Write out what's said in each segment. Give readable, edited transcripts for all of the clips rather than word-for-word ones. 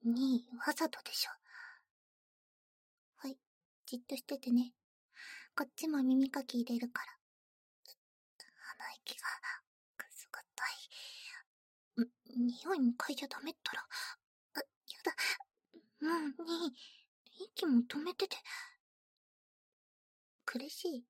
にわざとでしょ。はい、じっとしててね。こっちも耳かき入れるから。鼻息がくすぐったい。匂いも嗅いじゃダメったら。やだ。もう息も止めてて。苦しい。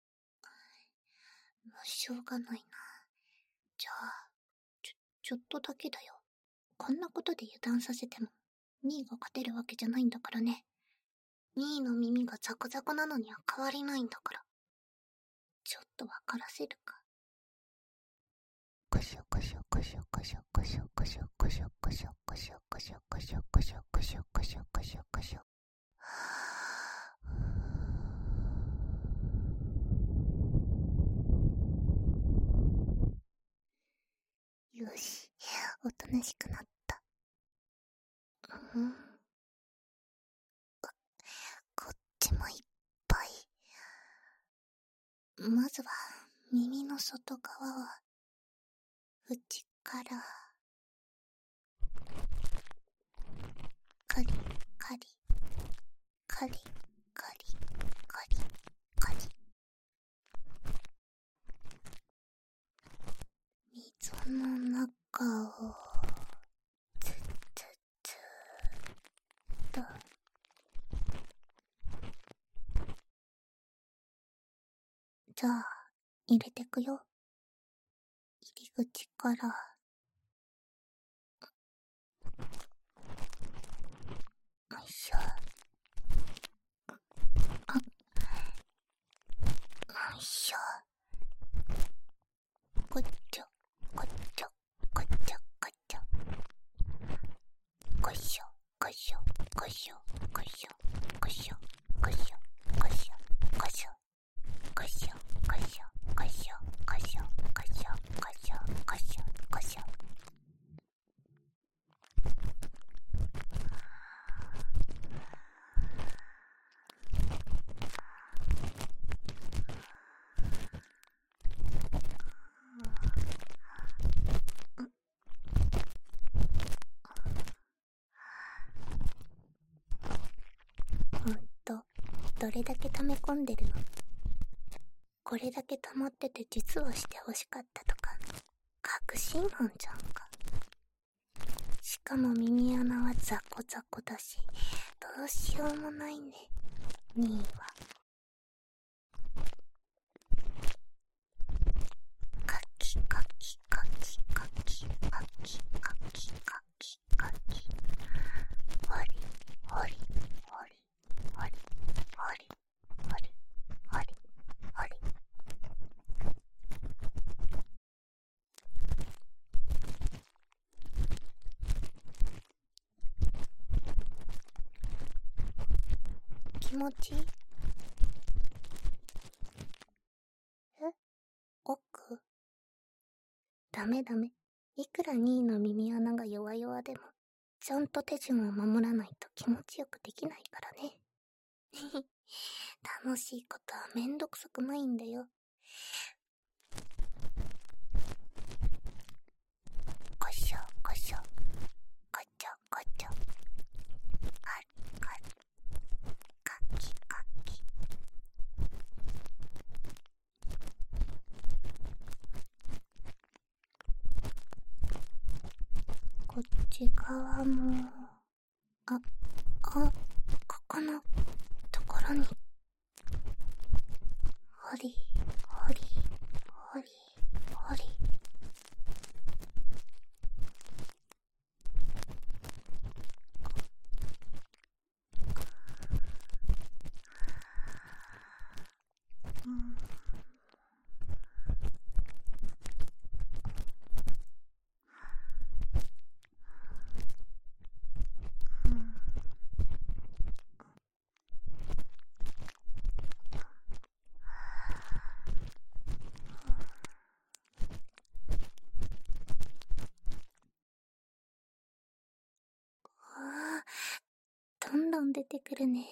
しょうがないな。じゃあ、ちょっとだけだよ。こんなことで油断させても、ニーが勝てるわけじゃないんだからね。ニーの耳がザコザコなのには変わりないんだから。ちょっとわからせるか。コショコショコショコショコショコショコショコショコショコショコショコショコショコショコショコショ。よし、おとなしくなった。こっちもいっぱい。まずは耳の外側を内からカリカリカリカリカリカリ。溝の中をツッツッツーと。じゃあ入れてくよ。入り口から。よいしょ。よいしょ。こっちょこっちょこっちょこっちょ。こしょこしょこしょこしょこしょこしょこしょこしょこしょこしょこしょこしょこしょこしょこしょこしょこしょ。どれだけ溜め込んでるの？これだけ溜まってて実はして欲しかったとか確信犯じゃんか。しかも耳穴はザコザコだし、どうしようもないね、ニーは。カキカキカキカキカキカキカキカキ。ほりほりほりほりほりほりほりほり。気持ちいい？奥？ダメダメ。いくらニーの耳穴が弱々でも、ちゃんと手順を守らないと気持ちよくできないからね。楽しいことはめんどくさくないんだよ。こしょこしょこちょこちょ。カリカリカキカキ。こっち側も。ここのところに。ほりほりほりほり。どんどん出てくるね。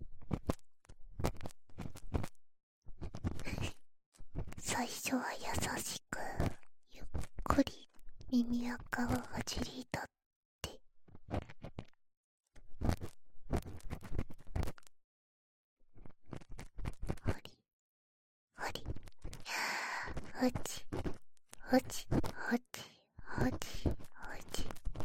最初は優しくゆっくり耳垢をほじり取って、ほりほり、ほちほちほちほちほち、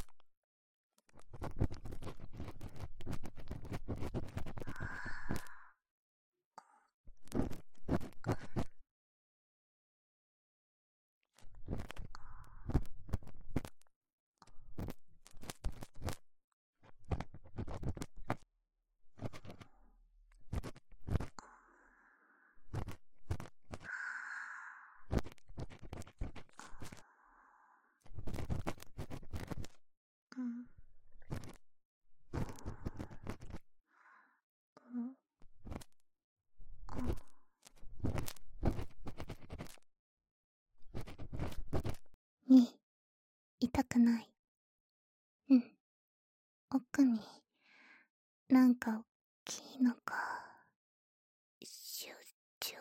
に、痛くない。うん。奥に、なんか大きいのが、集中。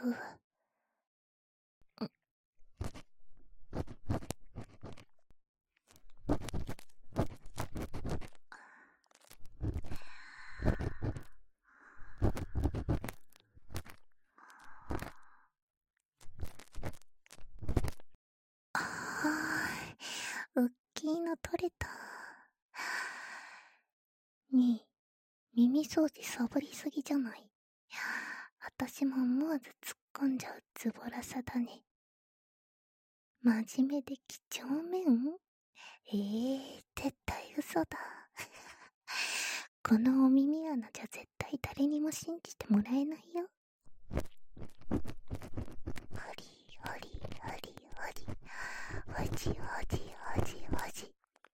おっきいの取れた。に、耳掃除サボりすぎじゃない？私も思わず突っ込んじゃうズボラさだね。真面目で几帳面？絶対嘘だ。このお耳穴じゃ絶対誰にも信じてもらえないよ。ほりほりほりほり、ほじほじほじほじ。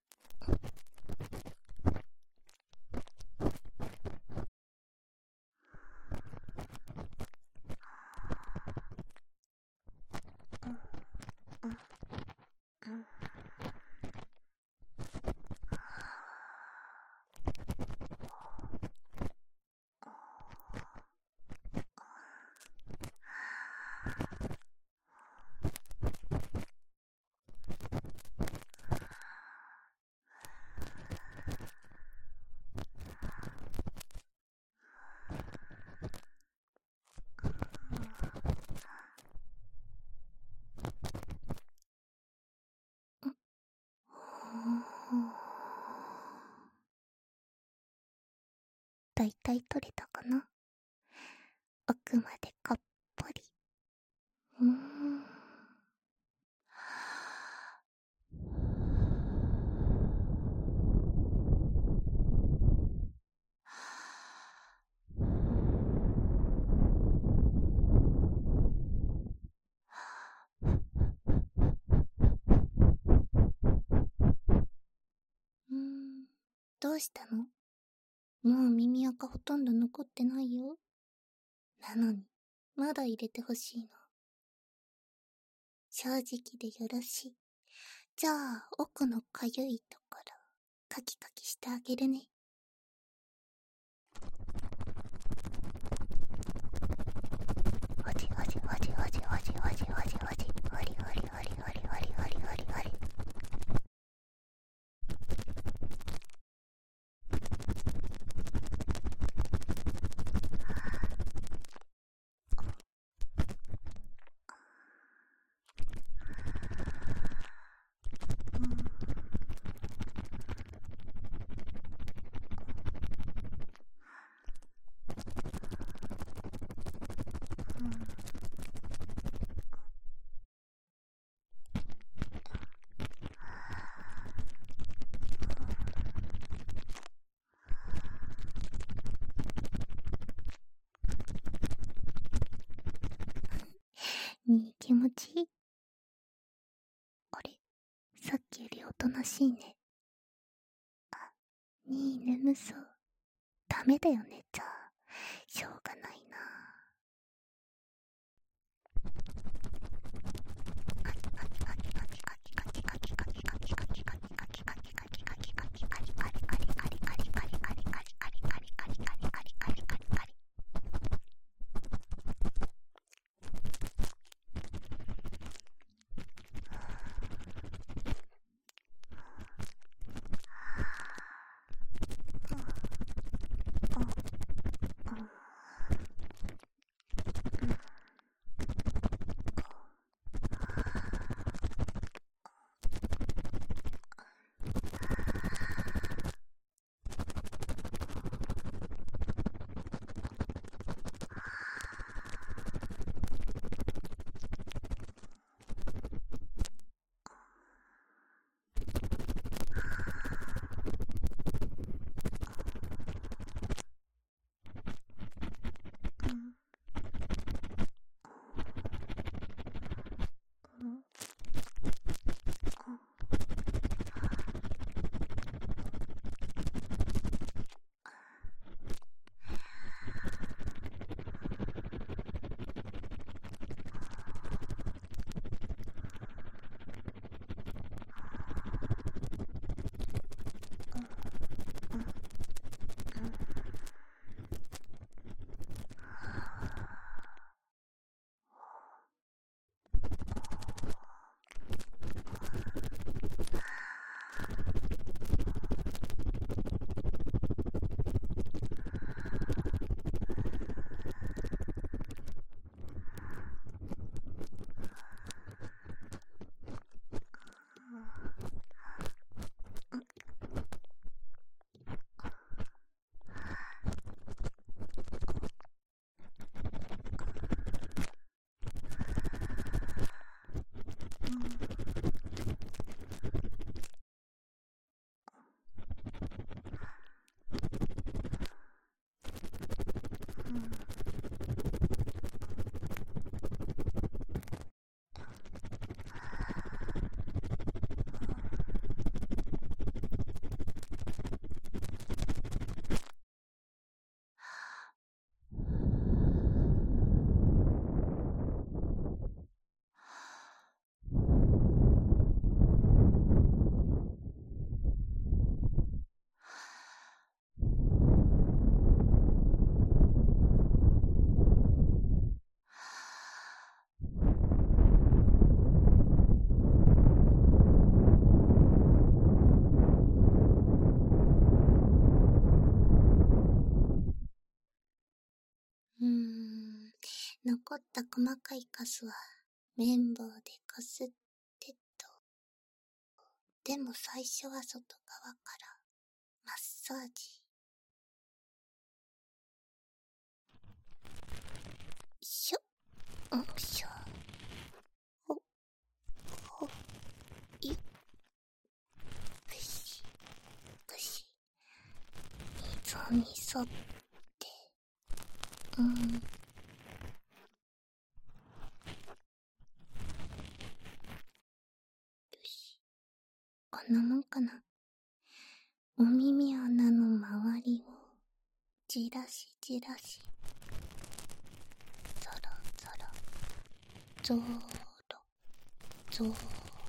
だいたい取れたかな？奥までかっぽり。どうしたの？もう耳垢ほとんど残ってないよ。なのに、まだ入れてほしいの。正直でよろしい。じゃあ、奥のかゆいところ、カキカキしてあげるね。ほじほじほじほじほじほじほじほじ、ほりほりほりほりほりほりほりほり。気持ちいい？あれ、さっきよりおとなしいね。眠そう。ダメだよね、じゃあ。しょうがないな。 残った細かいカスは綿棒でこすってと。でも最初は外側からマッサージ。しょ、しょ、ほ、ほ、い、ぐし、ぐし。溝に沿って、よし。こんなもんかな。お耳穴の周りをじらしじらし、ゾロゾロ、ゾーロゾー。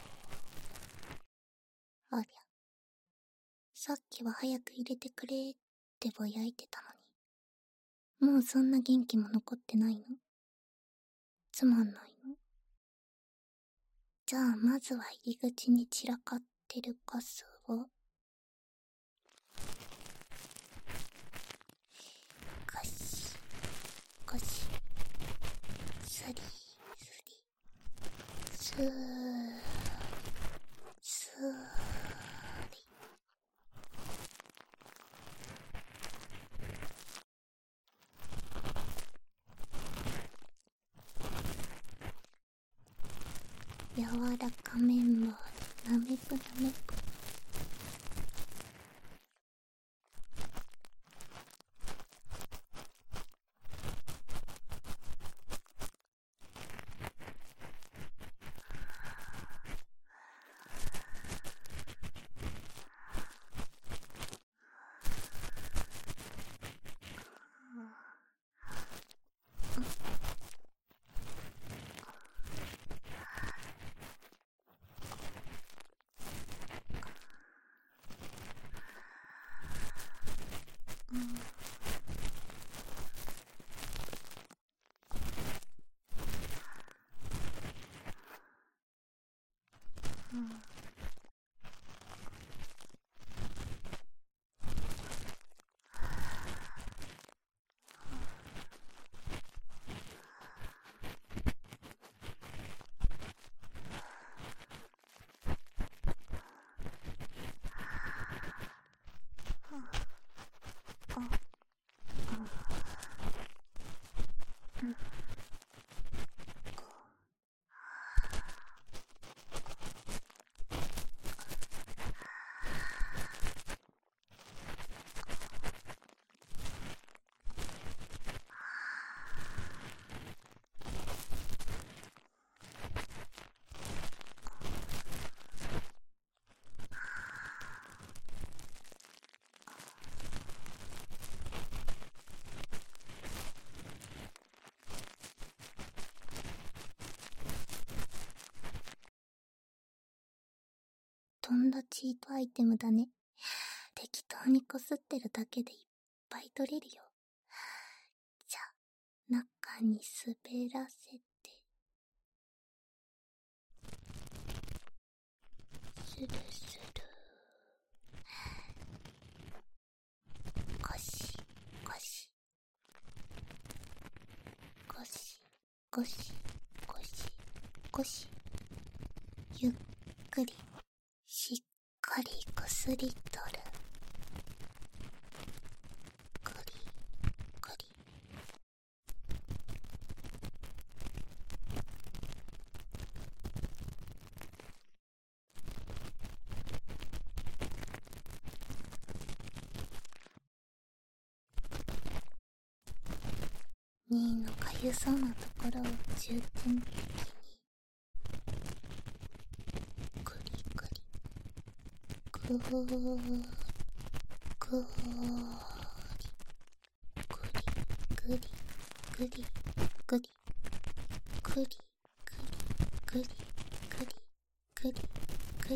ありゃ、さっきは早く入れてくれってぼやいてたのに、もうそんな元気も残ってないの？つまんないの？じゃあまずは入り口に散らかってるカスをゴシゴシ、スリスリ、スースーリ。柔らか綿棒でなめくなめく。とんだチートアイテムだね。適当にこすってるだけでいっぱい取れるよ。じゃあ、中に滑らせて。スルスル。ゴシゴシ。ゴシゴシゴシゴシ。ゆっくりしっかりこすり取る。くりくり。ニーのかゆそうなところを重点的にくりくり、くーくーり、くりくりくりくりくりくりくりくりくりくりくりくり。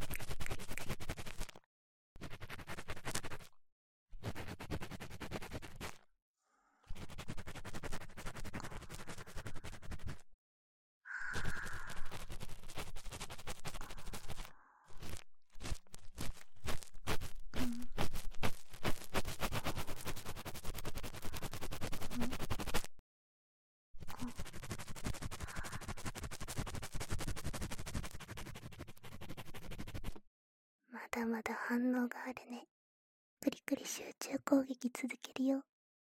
まだまだ反応があるね。クリクリ集中攻撃続けるよ。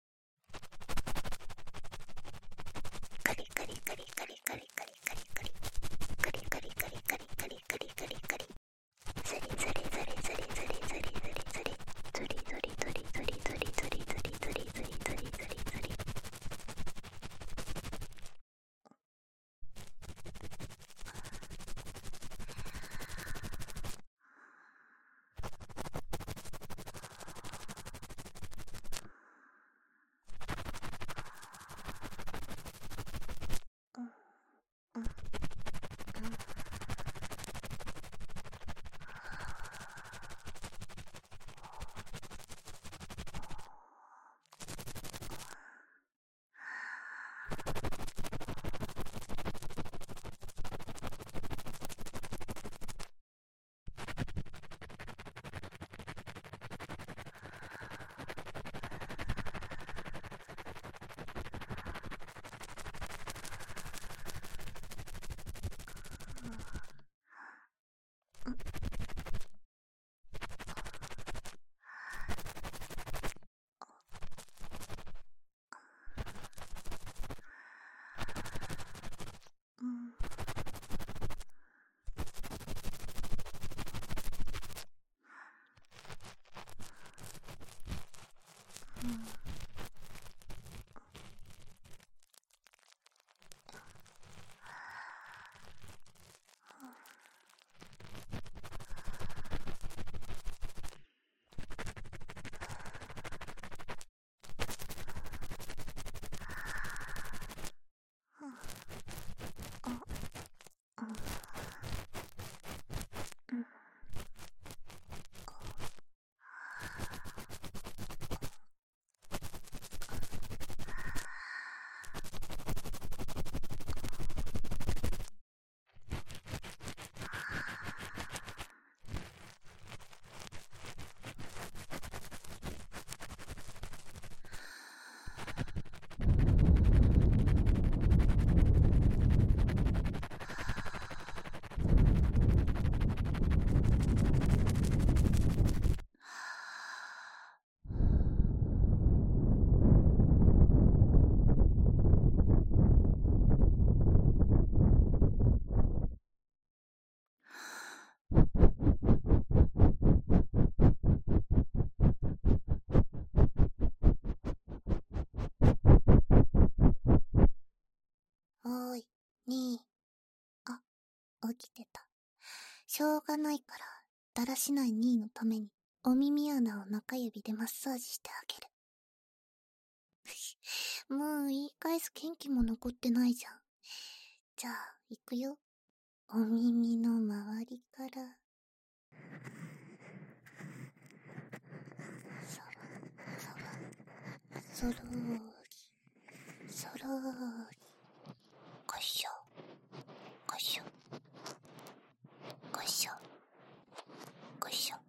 カリカリカリカリカリカリカリカリカリカリカリカリカリカリカリカリザリザリザリザリザリザリザリザリゾリゾリゾリゾリゾリゾリゾリゾリゾリゾリゾリゾリ。おーい、にー。あ、起きてた。しょうがないから、だらしないにーのために、お耳穴を中指でマッサージしてあげる。もう言い返す元気も残ってないじゃん。じゃあ、行くよ。お耳の周りから。そろーり、そろーり。ごしょ、ごしょ、ごしょ、ごしょ。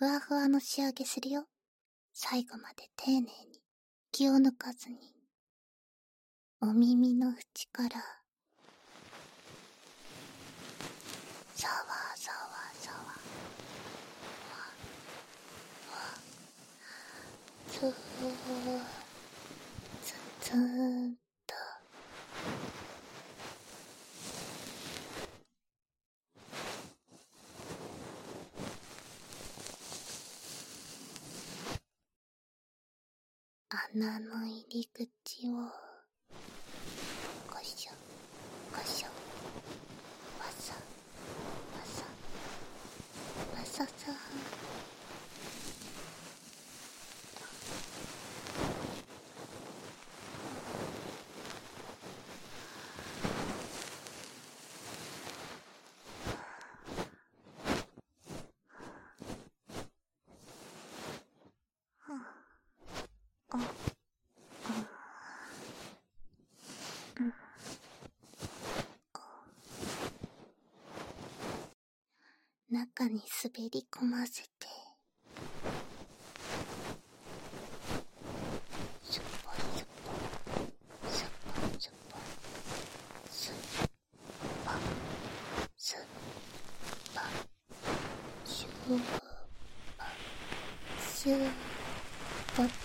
ふわふわの仕上げするよ。最後まで丁寧に、気を抜かずに。お耳の縁から、さわさわさわ、つー、つーっと。穴の入り口を、こしょ、こしょ、わさ、わさ、わささ。中に滑り込ませて、すっぽすっぽ、すっぽすっぽ、すっぽ、すっぽ、しゅーぽ、すーぽっと。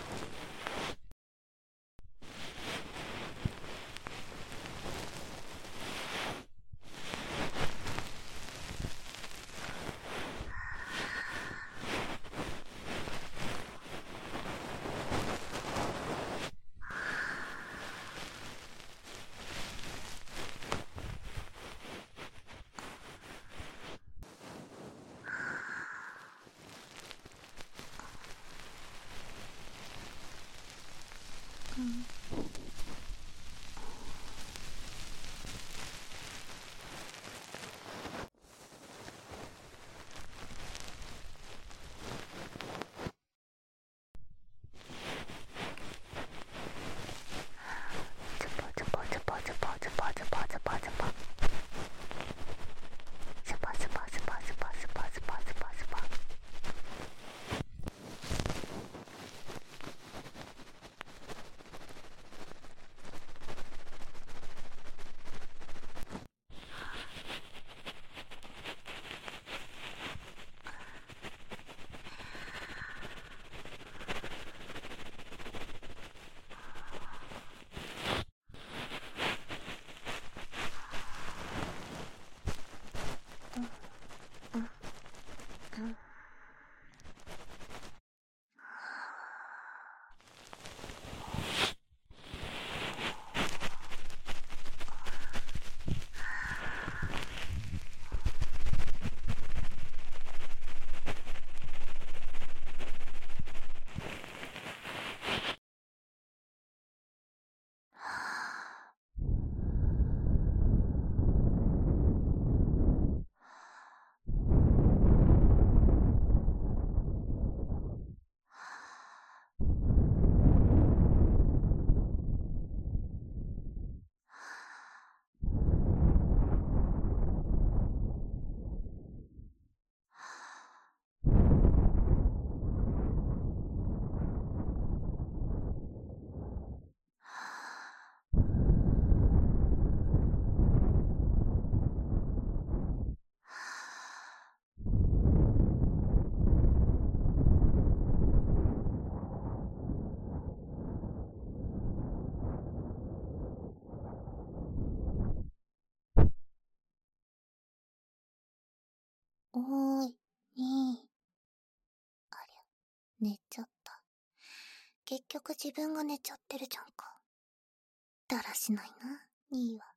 おーい、にー。ありゃ、寝ちゃった。結局自分が寝ちゃってるじゃんか。だらしないな、にーは。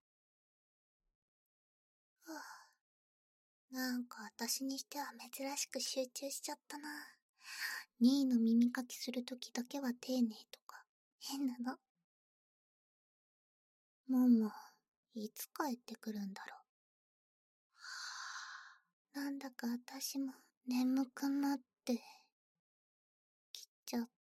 ふぅ。なんか私にしては珍しく集中しちゃったな。にーの耳かきするときだけは丁寧とか、変なの。もも、いつ帰ってくるんだろう。なんだか私も眠くなってきちゃった。